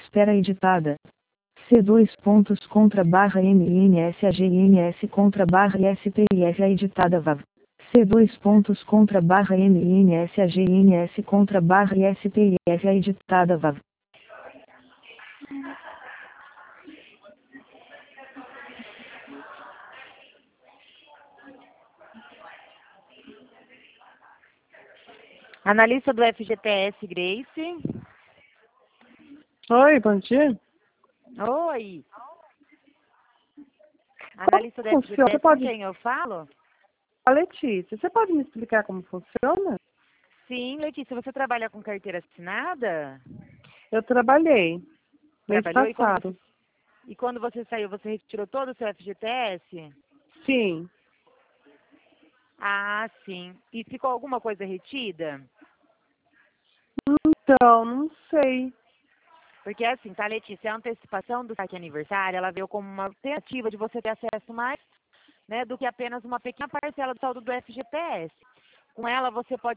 espera editada. C2 pontos contra barra MINSAGINS contra barra ISPIF editada VAV. C2 pontos contra barra MINSAGINS contra barra ISPIF editada VAV. Analista do FGTS, Grace. Oi, bom dia. Oi. Analista do FGTS, com quem eu falo? A Letícia, você pode me explicar como funciona? Sim, Letícia, você trabalha com carteira assinada? Eu trabalhei mês Trabalhou passado. E quando você saiu, você retirou todo o seu FGTS? Sim. Ah, sim. E ficou alguma coisa retida? Então, não sei. Porque assim, tá, Letícia, a antecipação do saque aniversário, ela veio como uma tentativa de você ter acesso mais, né, do que apenas uma pequena parcela do saldo do FGTS. Com ela, você pode